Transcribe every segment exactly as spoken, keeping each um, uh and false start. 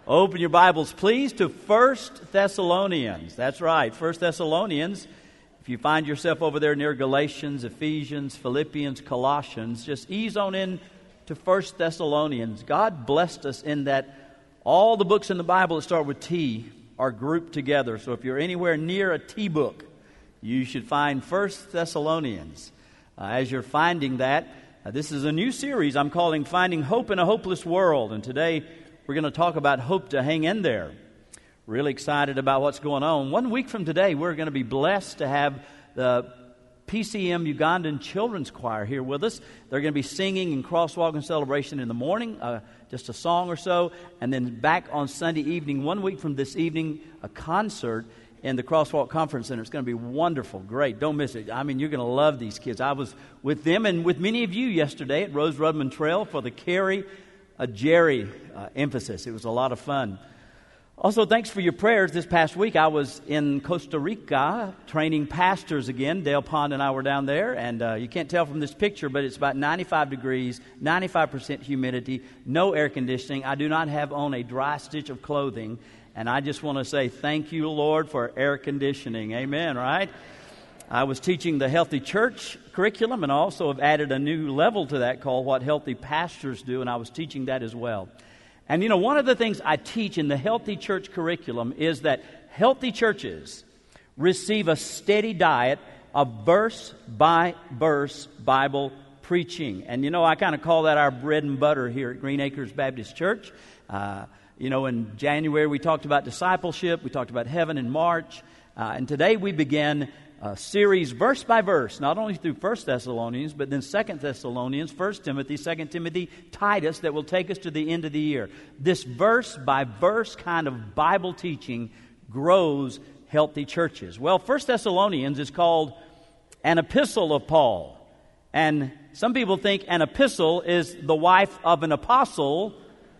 Open your Bibles, please, to First Thessalonians. That's right, First Thessalonians. If you find yourself over there near Galatians, Ephesians, Philippians, Colossians, just ease on in to First Thessalonians. God blessed us in that all the books in the Bible that start with T are grouped together. So if you're anywhere near a T book, you should find First Thessalonians. Uh, as you're finding that, uh, this is a new series I'm calling Finding Hope in a Hopeless World. And today we're going to talk about hope to hang in there. Really excited about what's going on. One week from today, we're going to be blessed to have the P C M Ugandan Children's Choir here with us. They're going to be singing in Crosswalk and Celebration in the morning, uh, just a song or so, and then back on Sunday evening, one week from this evening, a concert in the Crosswalk Conference Center. It's going to be wonderful, great. Don't miss it. I mean, you're going to love these kids. I was with them and with many of you yesterday at Rose Rudman Trail for the Carrie a Jerry uh, emphasis. It was a lot of fun. Also, thanks for your prayers. This past week, I was in Costa Rica training pastors again. Dale Pond and I were down there, and uh, you can't tell from this picture, but it's about ninety-five degrees, ninety-five percent humidity, no air conditioning. I do not have on a dry stitch of clothing, and I just want to say thank you, Lord, for air conditioning. Amen, right? I was teaching the Healthy Church curriculum and also have added a new level to that called What Healthy Pastors Do, and I was teaching that as well. And, you know, one of the things I teach in the Healthy Church curriculum is that healthy churches receive a steady diet of verse-by-verse Bible preaching. And, you know, I kind of call that our bread and butter here at Green Acres Baptist Church. Uh, you know, in January we talked about discipleship. We talked about heaven in March. Uh, and today we begin a series verse by verse, not only through First Thessalonians, but then Second Thessalonians, First Timothy, Second Timothy, Titus, that will take us to the end of the year. This verse by verse kind of Bible teaching grows healthy churches. Well, First Thessalonians is called an epistle of Paul. And some people think an epistle is the wife of an apostle,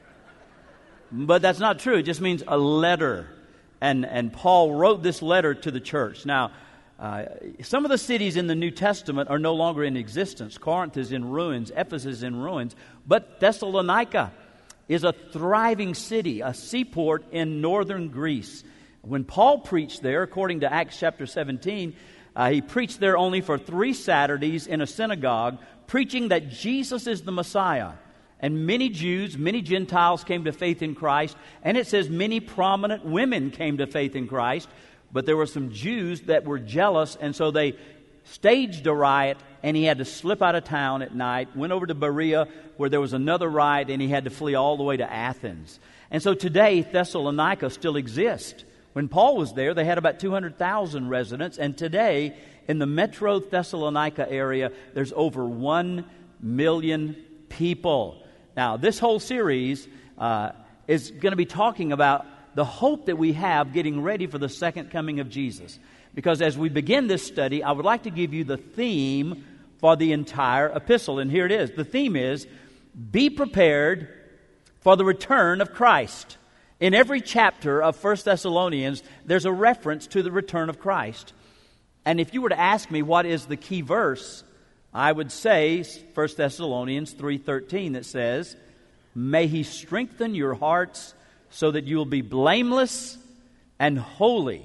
but that's not true. It just means a letter. And, and Paul wrote this letter to the church. Now, Uh, some of the cities in the New Testament are no longer in existence. Corinth is in ruins. Ephesus is in ruins. But Thessalonica is a thriving city, a seaport in northern Greece. When Paul preached there, according to Acts chapter seventeen, uh, he preached there only for three Saturdays in a synagogue, preaching that Jesus is the Messiah. And many Jews, many Gentiles came to faith in Christ. And it says many prominent women came to faith in Christ. But there were some Jews that were jealous, and so they staged a riot, and he had to slip out of town at night, went over to Berea, where there was another riot, and he had to flee all the way to Athens. And so today, Thessalonica still exists. When Paul was there, they had about two hundred thousand residents, and today, in the metro Thessalonica area, there's over one million people. Now, this whole series uh, is going to be talking about the hope that we have getting ready for the second coming of Jesus. Because as we begin this study, I would like to give you the theme for the entire epistle. And here it is. The theme is, be prepared for the return of Christ. In every chapter of First Thessalonians, there's a reference to the return of Christ. And if you were to ask me what is the key verse, I would say First Thessalonians three thirteen that says, may He strengthen your hearts so that you will be blameless and holy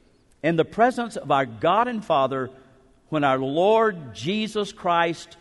in the presence of our God and Father when our Lord Jesus Christ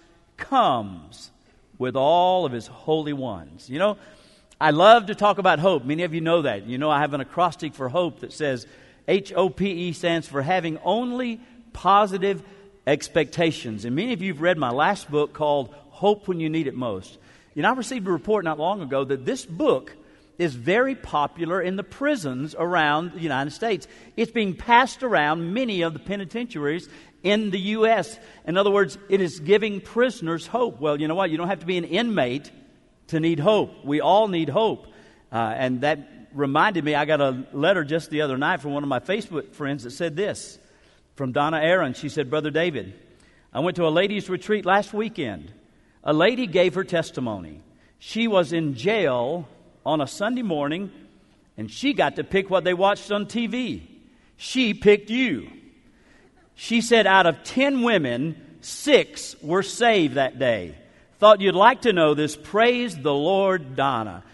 comes with all of His holy ones. You know, I love to talk about hope. Many of you know that. You know, I have an acrostic for hope that says H O P E stands for having only positive expectations. And many of you have read my last book called Hope When You Need It Most. You know, I received a report not long ago that this book is very popular in the prisons around the United States. It's being passed around many of the penitentiaries in the U S In other words, it is giving prisoners hope. Well, you know what? You don't have to be an inmate to need hope. We all need hope. Uh, and that reminded me, I got a letter just the other night from one of my Facebook friends that said this, from Donna Aaron. She said, Brother David, I went to a ladies' retreat last weekend. A lady gave her testimony. She was in jail on a Sunday morning, and she got to pick what they watched on T V. She picked you. She said out of ten women, six were saved that day. Thought you'd like to know this. Praise the Lord, Donna.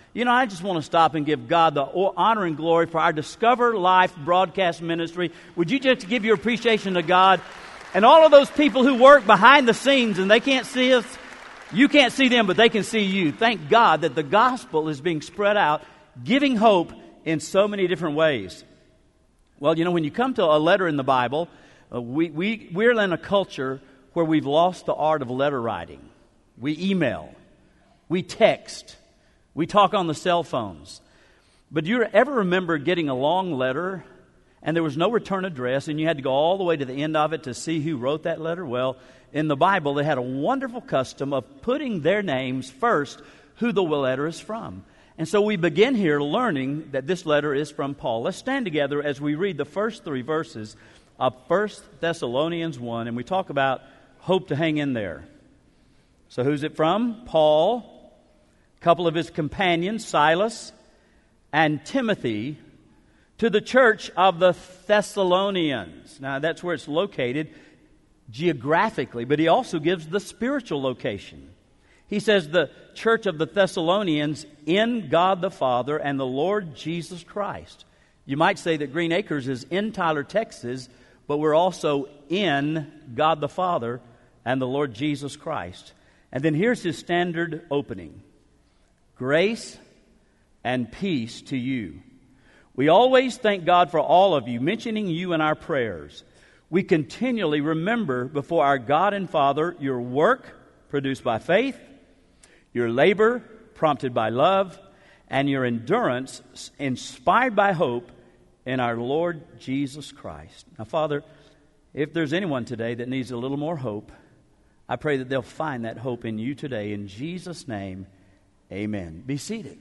You know, I just want to stop and give God the honor and glory for our Discover Life broadcast ministry. Would you just give your appreciation to God? And all of those people who work behind the scenes and they can't see us, you can't see them, but they can see you. Thank God that the gospel is being spread out, giving hope in so many different ways. Well, you know, when you come to a letter in the Bible, uh, we, we, we're in a culture where we've lost the art of letter writing. We email. We text. We talk on the cell phones. But do you ever remember getting a long letter and there was no return address and you had to go all the way to the end of it to see who wrote that letter? Well, in the Bible, they had a wonderful custom of putting their names first, who the letter is from. And so we begin here learning that this letter is from Paul. Let's stand together as we read the first three verses of First Thessalonians one, and we talk about hope to hang in there. So who's it from? Paul. A couple of his companions, Silas and Timothy, to the church of the Thessalonians. Now, that's where it's located geographically, but he also gives the spiritual location. He says the church of the Thessalonians in God the Father and the Lord Jesus Christ. You might say that Green Acres is in Tyler, Texas, but we're also in God the Father and the Lord Jesus Christ. And then here's his standard opening. Grace and peace to you. We always thank God for all of you, mentioning you in our prayers. We continually remember before our God and Father your work produced by faith, your labor prompted by love, and your endurance inspired by hope in our Lord Jesus Christ. Now, Father, if there's anyone today that needs a little more hope, I pray that they'll find that hope in you today. In Jesus' name, amen. Be seated.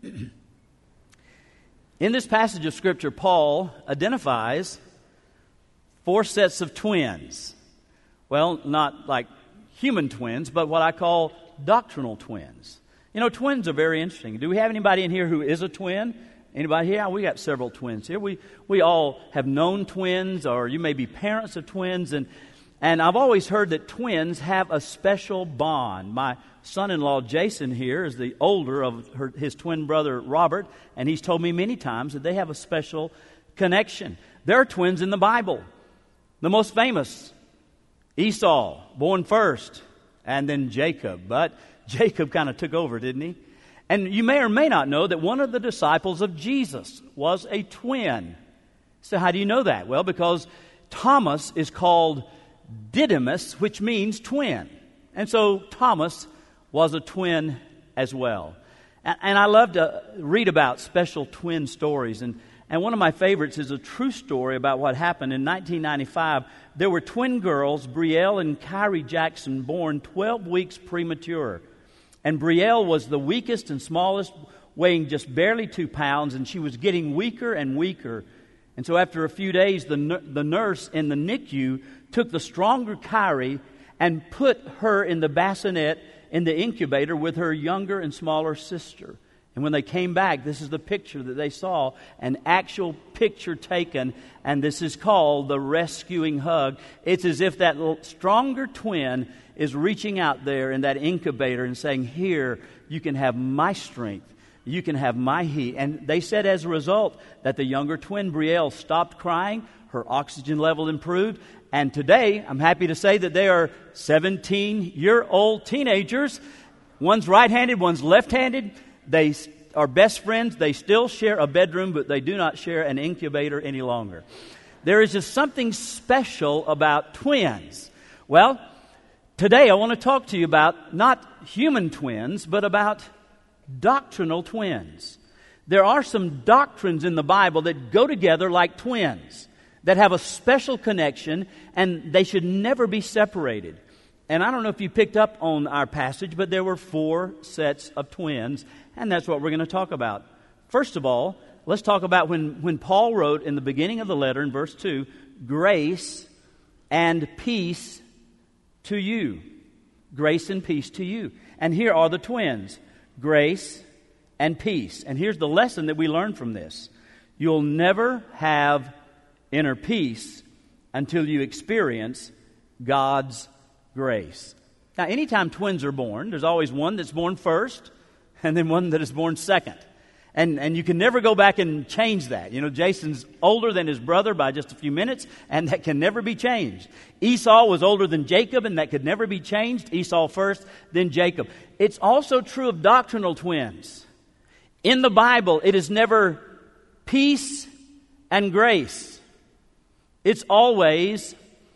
In this passage of Scripture, Paul identifies four sets of twins. Well, not like human twins, but what I call doctrinal twins. You know, twins are very interesting. Do we have anybody in here who is a twin? Anybody here? We got several twins here. We we all have known twins, or you may be parents of twins, and and I've always heard that twins have a special bond. My son-in-law Jason here is the older of her, his twin brother Robert, and he's told me many times that they have a special connection. There are twins in the Bible. The most famous, Esau, born first, and then Jacob. But Jacob kind of took over, didn't he? And you may or may not know that one of the disciples of Jesus was a twin. So how do you know that? Well, because Thomas is called Didymus, which means twin. And so Thomas was a twin as well. And, and I love to read about special twin stories. And, and one of my favorites is a true story about what happened in nineteen ninety-five. There were twin girls, Brielle and Kyrie Jackson, born twelve weeks premature. And Brielle was the weakest and smallest, weighing just barely two pounds, and she was getting weaker and weaker. And so after a few days, the, the nurse in the N I C U took the stronger Kyrie and put her in the bassinet in the incubator with her younger and smaller sister. And when they came back, this is the picture that they saw, an actual picture taken, and this is called the rescuing hug. It's as if that stronger twin is reaching out there in that incubator and saying, here, you can have my strength. You can have my heat. And they said as a result that the younger twin, Brielle, stopped crying. Her oxygen level improved. And today, I'm happy to say that they are seventeen-year-old teenagers. One's right-handed, one's left-handed. They are best friends. They still share a bedroom, but they do not share an incubator any longer. There is just something special about twins. Well, today I want to talk to you about not human twins, but about doctrinal twins. There are some doctrines in the Bible that go together like twins, that have a special connection, and they should never be separated. And I don't know if you picked up on our passage, but there were four sets of twins, and that's what we're going to talk about. First of all, let's talk about when, when Paul wrote in the beginning of the letter in verse two, grace and peace to you. Grace and peace to you. And here are the twins, grace and peace. And here's the lesson that we learn from this. You'll never have inner peace until you experience God's grace. Now, anytime twins are born, there's always one that's born first and then one that is born second. And and you can never go back and change that. You know, Jason's older than his brother by just a few minutes, and that can never be changed. Esau was older than Jacob, and that could never be changed. Esau first, then Jacob. It's also true of doctrinal twins. In the Bible, it is never peace and grace. It's always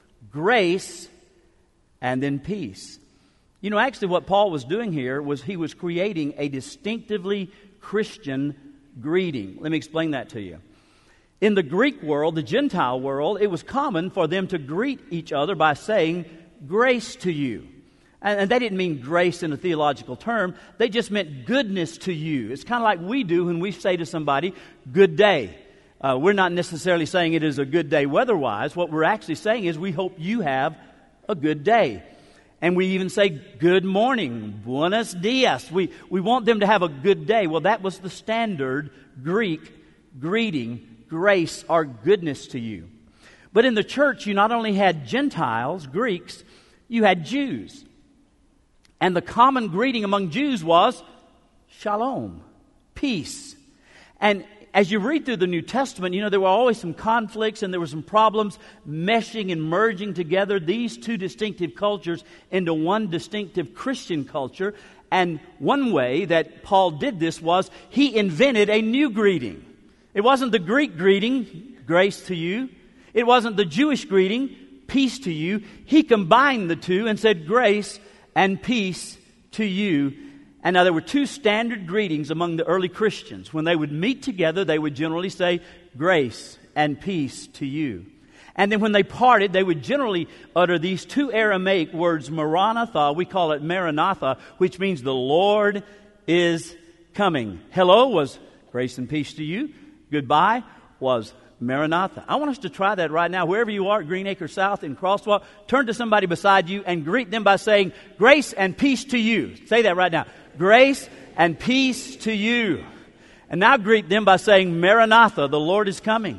grace and then peace. You know, actually what Paul was doing here was he was creating a distinctively Christian greeting. Let me explain that to you. In the Greek world, the Gentile world, it was common for them to greet each other by saying, grace to you. And, and they didn't mean grace in a theological term. They just meant goodness to you. It's kind of like we do when we say to somebody, good day. Uh, we're not necessarily saying it is a good day weather-wise. What we're actually saying is we hope you have a good day. And we even say, good morning, buenos dias. We, we want them to have a good day. Well, that was the standard Greek greeting, grace or goodness to you. But in the church, you not only had Gentiles, Greeks, you had Jews. And the common greeting among Jews was shalom, peace. And as you read through the New Testament, you know, there were always some conflicts and there were some problems meshing and merging together these two distinctive cultures into one distinctive Christian culture. And one way that Paul did this was he invented a new greeting. It wasn't the Greek greeting, grace to you. It wasn't the Jewish greeting, peace to you. He combined the two and said grace and peace to you. And now there were two standard greetings among the early Christians. When they would meet together, they would generally say, grace and peace to you. And then when they parted, they would generally utter these two Aramaic words, Maranatha, we call it Maranatha, which means the Lord is coming. Hello was grace and peace to you. Goodbye was Maranatha. I want us to try that right now. Wherever you are at Greenacre South in Crosswalk, turn to somebody beside you and greet them by saying, grace and peace to you. Say that right now. Grace and peace to you. And now greet them by saying, Maranatha, the Lord is coming.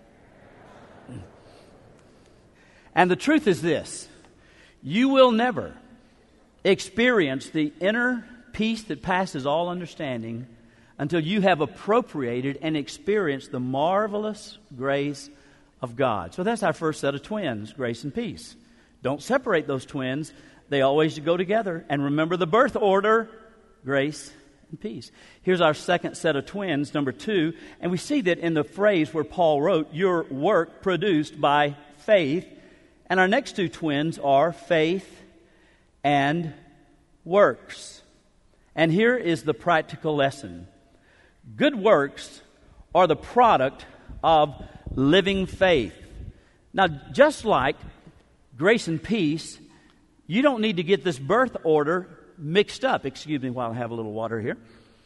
And the truth is this. You will never experience the inner peace that passes all understanding until you have appropriated and experienced the marvelous grace of God. So that's our first set of twins, grace and peace. Don't separate those twins. They always go together. And remember the birth order, grace and peace. Here's our second set of twins, number two. And we see that in the phrase where Paul wrote, your work produced by faith. And our next two twins are faith and works. And here is the practical lesson. Good works are the product of living faith. Now, just like grace and peace, you don't need to get this birth order mixed up. Excuse me while I have a little water here.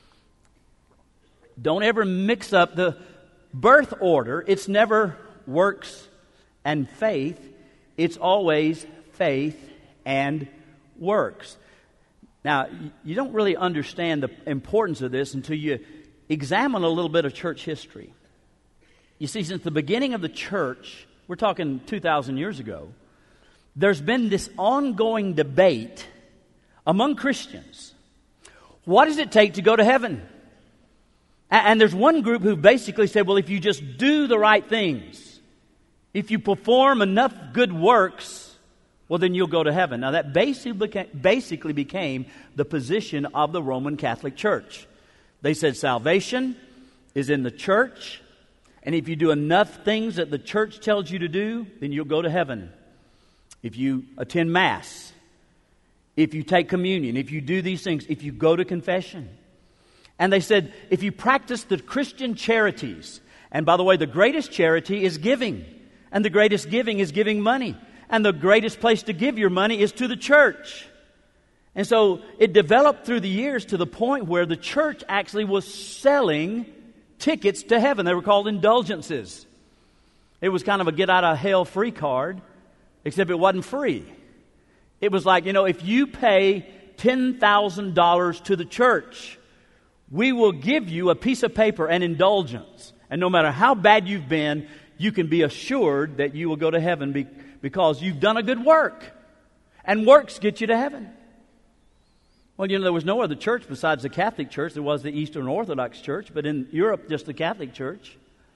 Don't ever mix up the birth order. It's never works and faith. It's always faith and works. Now, you don't really understand the importance of this until you examine a little bit of church history. You see, since the beginning of the church, we're talking two thousand years ago, there's been this ongoing debate among Christians. What does it take to go to heaven? And there's one group who basically said, well, if you just do the right things, if you perform enough good works, well, then you'll go to heaven. Now, that basically became, basically became the position of the Roman Catholic Church. They said salvation is in the church, and if you do enough things that the church tells you to do, then you'll go to heaven. If you attend Mass, if you take communion, if you do these things, if you go to confession. And they said, if you practice the Christian charities, and by the way, the greatest charity is giving, and the greatest giving is giving money, and the greatest place to give your money is to the church. And so it developed through the years to the point where the church actually was selling tickets to heaven. They were called indulgences. It was kind of a get-out-of-hell-free card, except it wasn't free. It was like, you know, if you pay ten thousand dollars to the church, we will give you a piece of paper, an indulgence. And no matter how bad you've been, you can be assured that you will go to heaven be, because you've done a good work. And works get you to heaven. Well, you know, there was no other church besides the Catholic Church. There was the Eastern Orthodox Church, but in Europe, just the Catholic Church.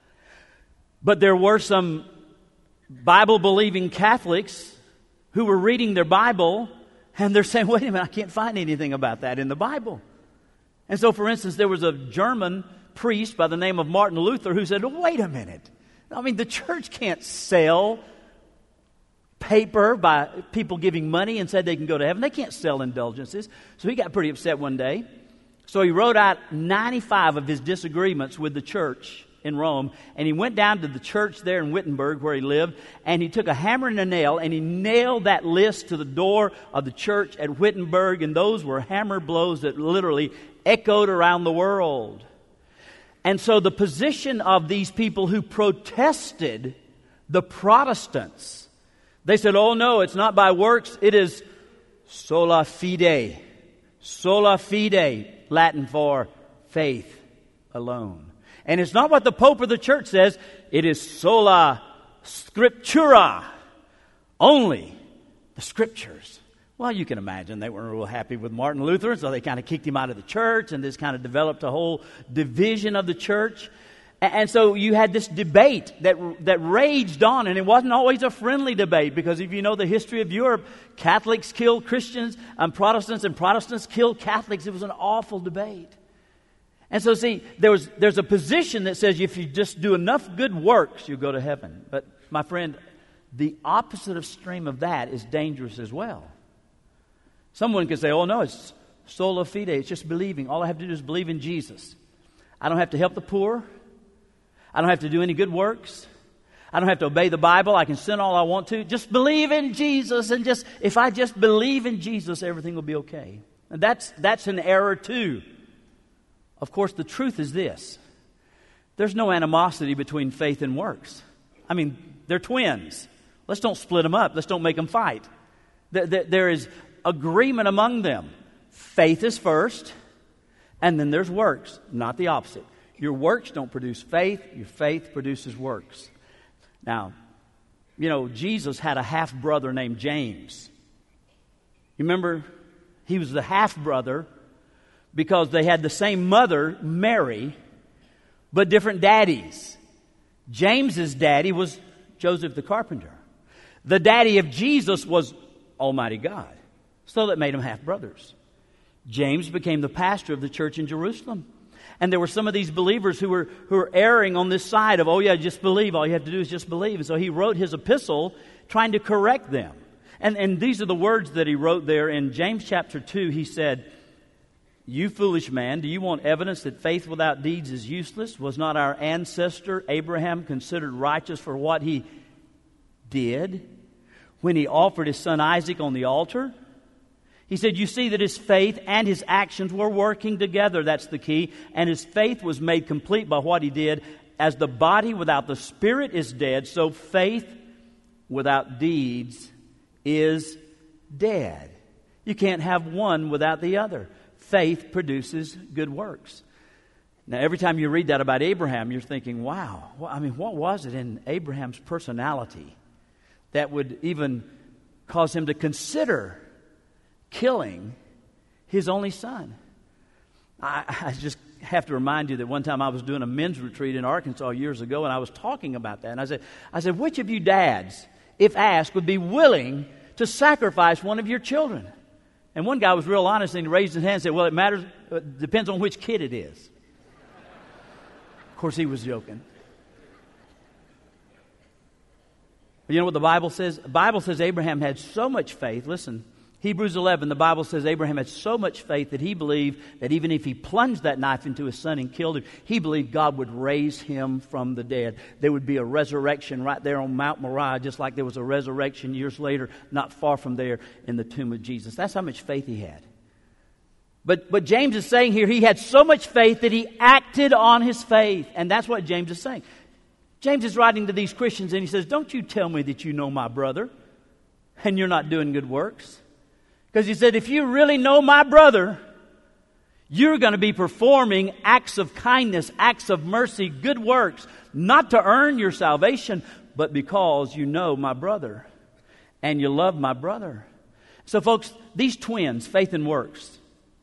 But there were some Bible-believing Catholics who were reading their Bible, and they're saying, wait a minute, I can't find anything about that in the Bible. And so, for instance, there was a German priest by the name of Martin Luther who said, oh, wait a minute. I mean, the church can't sell paper by people giving money and said they can go to heaven. They can't sell indulgences. So he got pretty upset one day. So he wrote out ninety-five of his disagreements with the church in Rome, and he went down to the church there in Wittenberg where he lived, and he took a hammer and a nail, and he nailed that list to the door of the church at Wittenberg, and those were hammer blows that literally echoed around the world. And so the position of these people who protested the Protestants, they said, oh no, it's not by works, it is sola fide. Sola fide, Latin for faith alone. And it's not what the Pope or the Church says, it is sola scriptura, only the Scriptures. Well, you can imagine they weren't real happy with Martin Luther, so they kind of kicked him out of the church, and this kind of developed a whole division of the church. And so you had this debate that that raged on, and it wasn't always a friendly debate, because if you know the history of Europe, Catholics killed Christians and Protestants, and Protestants killed Catholics. It was an awful debate. And so, see, there was, there's a position that says if you just do enough good works, you'll go to heaven. But, my friend, the opposite of stream of that is dangerous as well. Someone could say, oh, no, it's sola fide. It's just believing. All I have to do is believe in Jesus. I don't have to help the poor. I don't have to do any good works. I don't have to obey the Bible. I can sin all I want to. Just believe in Jesus, and just if I just believe in Jesus, everything will be okay. And that's that's an error too. Of course, the truth is this. There's no animosity between faith and works. I mean, they're twins. Let's don't split them up. Let's don't make them fight. There is agreement among them. Faith is first, and then there's works, not the opposite. Your works don't produce faith. Your faith produces works. Now, you know, Jesus had a half-brother named James. You remember? He was the half-brother because they had the same mother, Mary, but different daddies. James's daddy was Joseph the carpenter. The daddy of Jesus was Almighty God. So that made them half-brothers. James became the pastor of the church in Jerusalem. And there were some of these believers who were who were erring on this side of, oh yeah, just believe. All you have to do is just believe. And so he wrote his epistle trying to correct them. And, and these are the words that he wrote there in James chapter two. He said, you foolish man, do you want evidence that faith without deeds is useless? Was not our ancestor Abraham considered righteous for what he did when he offered his son Isaac on the altar? He said, you see that his faith and his actions were working together. That's the key. And his faith was made complete by what he did. As the body without the spirit is dead, so faith without deeds is dead. You can't have one without the other. Faith produces good works. Now, every time you read that about Abraham, you're thinking, wow, well, I mean, what was it in Abraham's personality that would even cause him to consider killing his only son? I, I just have to remind you that one time I was doing a men's retreat in Arkansas years ago, and I was talking about that. And I said, I said, which of you dads, if asked, would be willing to sacrifice one of your children? And one guy was real honest, and he raised his hand and said, well, it matters, it depends on which kid it is. Of course, he was joking. But you know what the Bible says? The Bible says Abraham had so much faith. Listen, Hebrews eleven, the Bible says Abraham had so much faith that he believed that even if he plunged that knife into his son and killed him, he believed God would raise him from the dead. There would be a resurrection right there on Mount Moriah, just like there was a resurrection years later, not far from there in the tomb of Jesus. That's how much faith he had. But, but James is saying here, he had so much faith that he acted on his faith. And that's what James is saying. James is writing to these Christians and he says, don't you tell me that you know my brother and you're not doing good works. Because he said, if you really know my brother, you're going to be performing acts of kindness, acts of mercy, good works, not to earn your salvation, but because you know my brother and you love my brother. So folks, these twins, faith and works,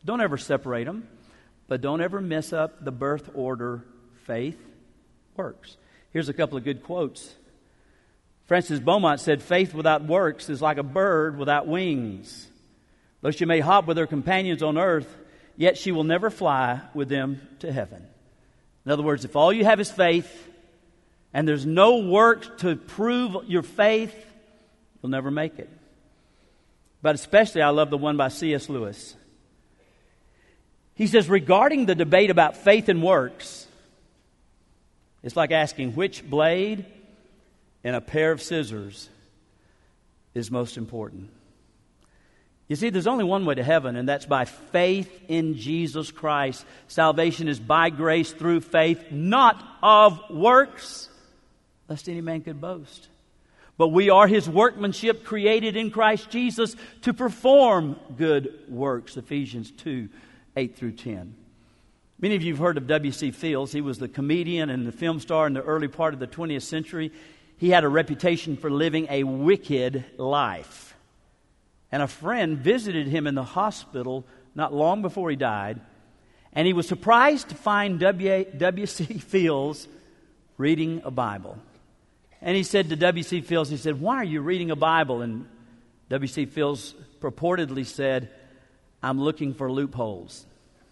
Don't ever separate them, but don't ever mess up the birth order, faith, works. Here's a couple of good quotes. Francis Beaumont said, faith without works is like a bird without wings. Though she may hop with her companions on earth, yet she will never fly with them to heaven. In other words, if all you have is faith, and there's no work to prove your faith, you'll never make it. But especially I love the one by C S Lewis. He says, regarding the debate about faith and works, it's like asking which blade in a pair of scissors is most important. You see, there's only one way to heaven, and that's by faith in Jesus Christ. Salvation is by grace through faith, not of works, lest any man could boast. But we are His workmanship, created in Christ Jesus to perform good works. Ephesians two, eight through ten. Many of you have heard of W C Fields. He was the comedian and the film star in the early part of the twentieth century. He had a reputation for living a wicked life. And a friend visited him in the hospital not long before he died, and he was surprised to find W C Fields reading a Bible. And he said to W C Fields, he said, why are you reading a Bible? And W C Fields purportedly said, I'm looking for loopholes.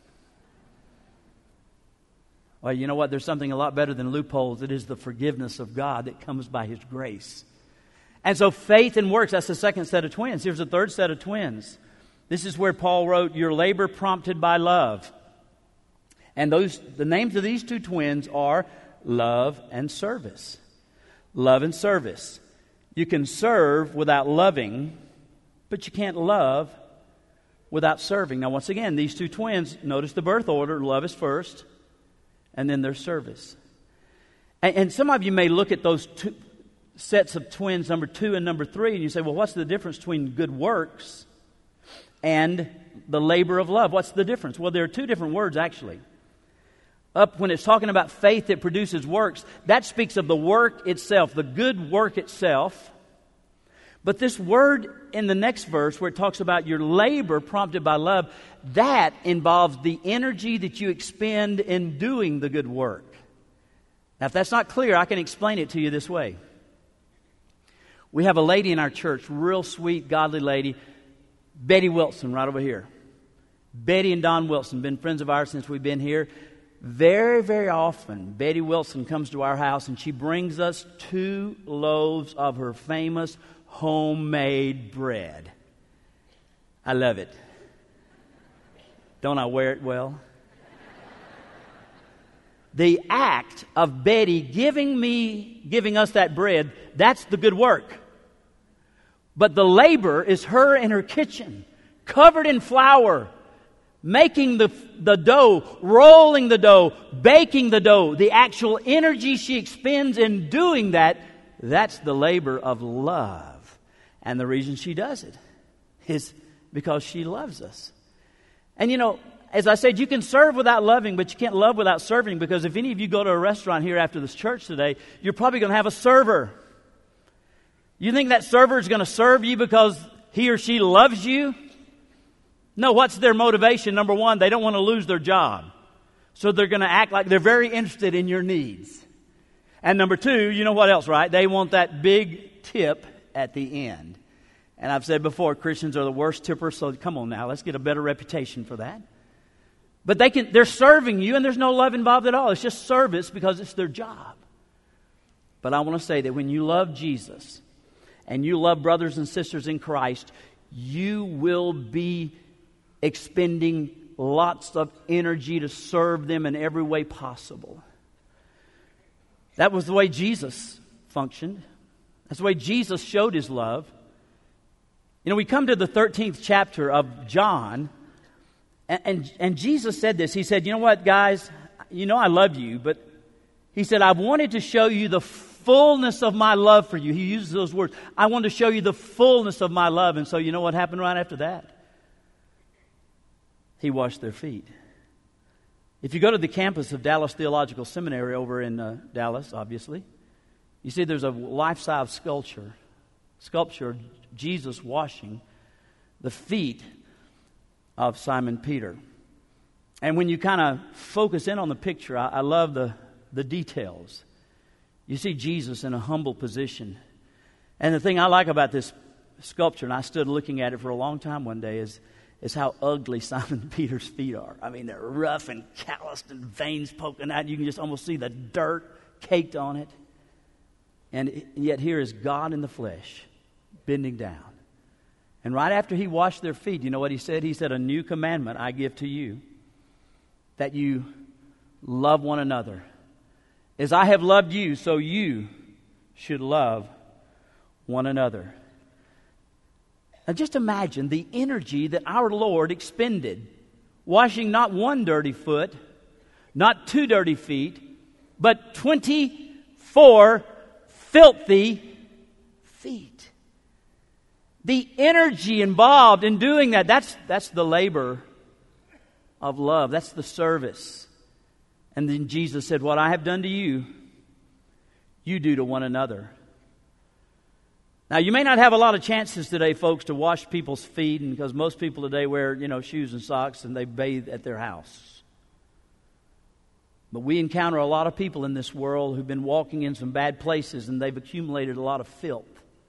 Well, you know what? There's something a lot better than loopholes. It is the forgiveness of God that comes by His grace. And so faith and works, that's the second set of twins. Here's the third set of twins. This is where Paul wrote, your labor prompted by love. And those the names of these two twins are love and service. Love and service. You can serve without loving, but you can't love without serving. Now, once again, these two twins, notice the birth order. Love is first, and then their service. And, and some of you may look at those two sets of twins, number two and number three, and you say, well, what's the difference between good works and the labor of love? What's the difference? Well, there are two different words, actually. Up when it's talking about faith that produces works, that speaks of the work itself, the good work itself. But this word in the next verse where it talks about your labor prompted by love, that involves the energy that you expend in doing the good work. Now, if that's not clear, I can explain it to you this way. We have a lady in our church, real sweet, godly lady, Betty Wilson, right over here. Betty and Don Wilson, been friends of ours since we've been here. Very, very often, Betty Wilson comes to our house and she brings us two loaves of her famous homemade bread. I love it. Don't I wear it well? The act of Betty giving me, giving us that bread, that's the good work. But the labor is her in her kitchen, covered in flour, making the, the dough, rolling the dough, baking the dough. The actual energy she expends in doing that, that's the labor of love. And the reason she does it is because she loves us. And you know, as I said, you can serve without loving, but you can't love without serving, because if any of you go to a restaurant here after this church today, you're probably going to have a server. You think that server is going to serve you because he or she loves you? No, what's their motivation? Number one, they don't want to lose their job. So they're going to act like they're very interested in your needs. And number two, you know what else, right? They want that big tip at the end. And I've said before, Christians are the worst tippers, so come on now, let's get a better reputation for that. But they can, they're serving you, and there's no love involved at all. It's just service because it's their job. But I want to say that when you love Jesus and you love brothers and sisters in Christ, you will be expending lots of energy to serve them in every way possible. That was the way Jesus functioned. That's the way Jesus showed His love. You know, we come to the thirteenth chapter of John, and, and, and Jesus said this. He said, you know what, guys, you know I love you, but He said, I wanted to show you the fullness of my love for you. He uses those words. I wanted to show you the fullness of my love. And so you know what happened right after that? He washed their feet. If you go to the campus of Dallas Theological Seminary over in uh, Dallas, obviously, you see there's a life-size sculpture, sculpture of Jesus washing the feet of Simon Peter. And when you kind of focus in on the picture, I, I love the, the details. You see Jesus in a humble position. And the thing I like about this sculpture, and I stood looking at it for a long time one day, is, is how ugly Simon Peter's feet are. I mean, they're rough and calloused and veins poking out. You can just almost see the dirt caked on it. And yet here is God in the flesh, bending down. And right after he washed their feet, you know what he said? He said, "A new commandment I give to you, that you love one another. As I have loved you, so you should love one another." Now just imagine the energy that our Lord expended, washing not one dirty foot, not two dirty feet, but twenty-four filthy feet. The energy involved in doing that, that's, that's the labor of love. That's the service. And then Jesus said, "What I have done to you, you do to one another." Now, you may not have a lot of chances today, folks, to wash people's feet, and because most people today wear, you know, shoes and socks, and they bathe at their house. But we encounter a lot of people in this world who've been walking in some bad places, and they've accumulated a lot of filth,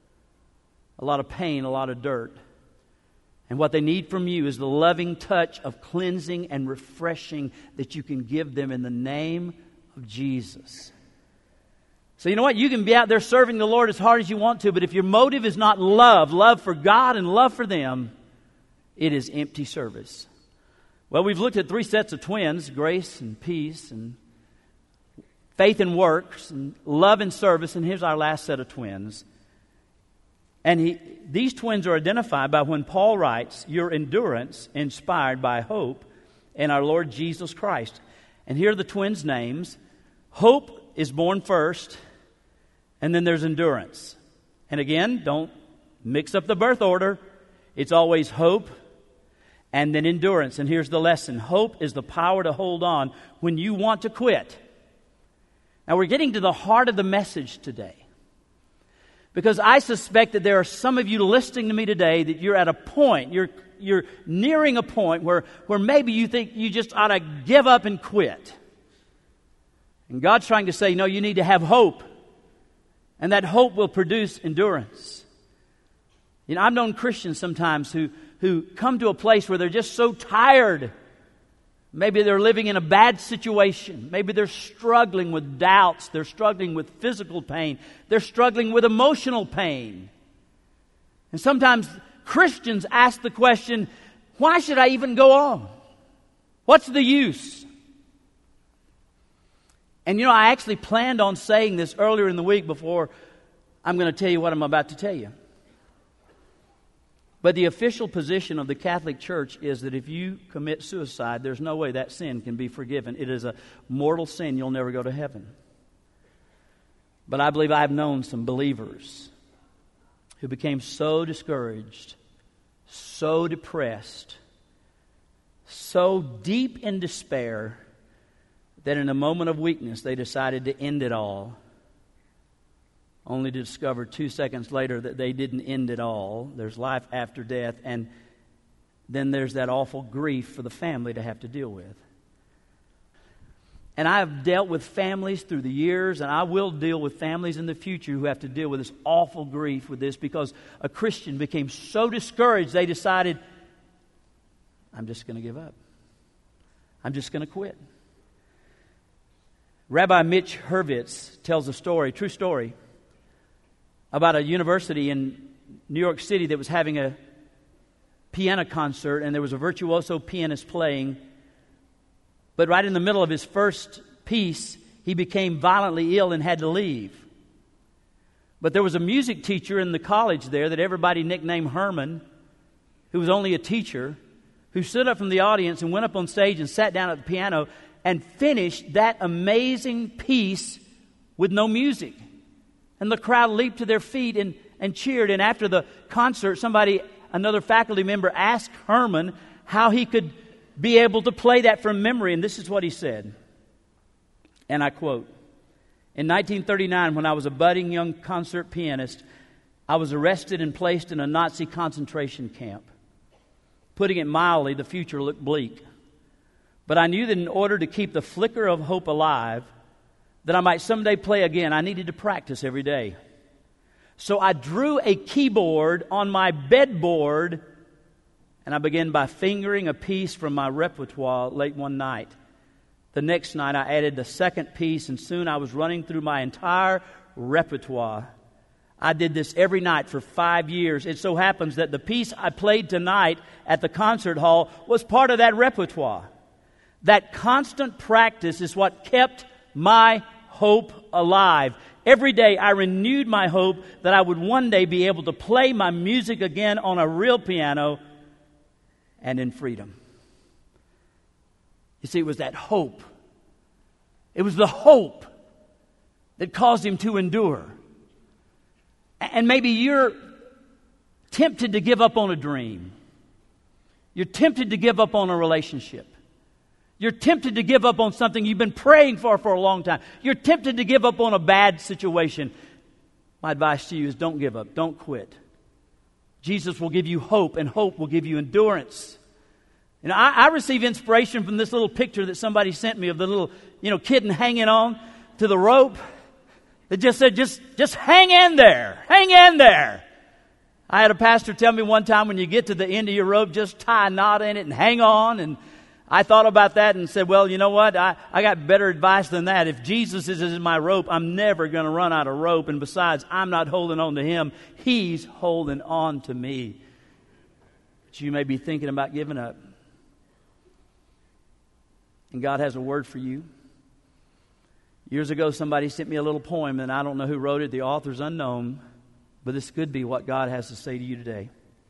a lot of pain, a lot of dirt. And what they need from you is the loving touch of cleansing and refreshing that you can give them in the name of Jesus. So you know what? You can be out there serving the Lord as hard as you want to, but if your motive is not love, love for God and love for them, it is empty service. Well, we've looked at three sets of twins, grace and peace and faith and works and love and service, and here's our last set of twins. And he, these twins are identified by when Paul writes, "Your endurance inspired by hope in our Lord Jesus Christ." And here are the twins' names. Hope is born first, and then there's endurance. And again, don't mix up the birth order. It's always hope and then endurance. And here's the lesson. Hope is the power to hold on when you want to quit. Now we're getting to the heart of the message today, because I suspect that there are some of you listening to me today that you're at a point, you're you're nearing a point where, where maybe you think you just ought to give up and quit. And God's trying to say, no, you need to have hope. And that hope will produce endurance. You know, I've known Christians sometimes who, who come to a place where they're just so tired. Maybe they're living in a bad situation. Maybe they're struggling with doubts. They're struggling with physical pain. They're struggling with emotional pain. And sometimes Christians ask the question, why should I even go on? What's the use? And you know, I actually planned on saying this earlier in the week before I'm going to tell you what I'm about to tell you. But the official position of the Catholic Church is that if you commit suicide, there's no way that sin can be forgiven. It is a mortal sin. You'll never go to heaven. But I believe I've known some believers who became so discouraged, so depressed, so deep in despair that in a moment of weakness they decided to end it all, only to discover two seconds later that they didn't end it all. There's life after death, and then there's that awful grief for the family to have to deal with. And I've dealt with families through the years, and I will deal with families in the future who have to deal with this awful grief with this, because a Christian became so discouraged they decided, I'm just going to give up. I'm just going to quit. Rabbi Mitch Hurwitz tells a story, true story, about a university in New York City that was having a piano concert, and there was a virtuoso pianist playing. But right in the middle of his first piece, he became violently ill and had to leave. But there was a music teacher in the college there that everybody nicknamed Herman, who was only a teacher, who stood up from the audience and went up on stage and sat down at the piano and finished that amazing piece with no music. And the crowd leaped to their feet and, and cheered. And after the concert, somebody, another faculty member, asked Herman how he could be able to play that from memory. And this is what he said. And I quote, "In nineteen thirty-nine, when I was a budding young concert pianist, I was arrested and placed in a Nazi concentration camp. Putting it mildly, the future looked bleak. But I knew that in order to keep the flicker of hope alive, that I might someday play again, I needed to practice every day. So I drew a keyboard on my bedboard, and I began by fingering a piece from my repertoire late one night. The next night I added the second piece, and soon I was running through my entire repertoire. I did this every night for five years. It so happens that the piece I played tonight at the concert hall was part of that repertoire. That constant practice is what kept my hope alive. Every day I renewed my hope that I would one day be able to play my music again on a real piano and in freedom. You see, it was that hope. It was the hope that caused him to endure. And maybe you're tempted to give up on a dream. You're tempted to give up on a relationship. You're tempted to give up on something you've been praying for for a long time. You're tempted to give up on a bad situation. My advice to you is don't give up. Don't quit. Jesus will give you hope, and hope will give you endurance. You know, I, I receive inspiration from this little picture that somebody sent me of the little, you know, kitten hanging on to the rope. That just said, just, just hang in there. Hang in there. I had a pastor tell me one time, when you get to the end of your rope, just tie a knot in it and hang on. And I thought about that and said, well, you know what? I, I got better advice than that. If Jesus is in my rope, I'm never going to run out of rope. And besides, I'm not holding on to him. He's holding on to me. But you may be thinking about giving up. And God has a word for you. Years ago, somebody sent me a little poem, and I don't know who wrote it. The author's unknown, but this could be what God has to say to you today.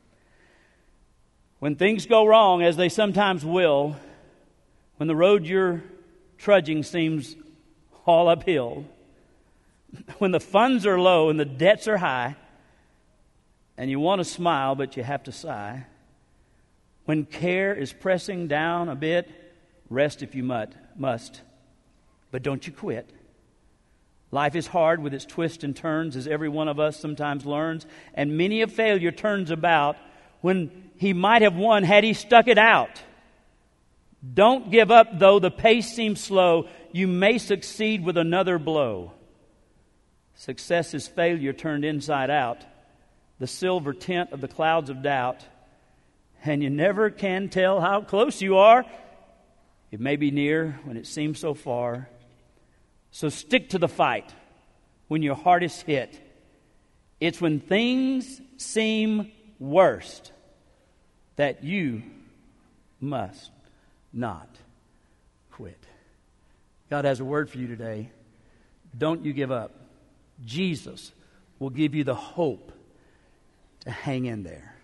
When things go wrong, as they sometimes will, when the road you're trudging seems all uphill, when the funds are low and the debts are high, and you want to smile but you have to sigh, when care is pressing down a bit, rest if you must. But don't you quit. Life is hard with its twists and turns, as every one of us sometimes learns, and many a failure turns about when he might have won had he stuck it out. Don't give up, though the pace seems slow. You may succeed with another blow. Success is failure turned inside out, the silver tint of the clouds of doubt, and you never can tell how close you are. It may be near when it seems so far. So stick to the fight when your heart is hit. It's when things seem worst that you must not quit. God has a word for you today. Don't you give up. Jesus will give you the hope to hang in there.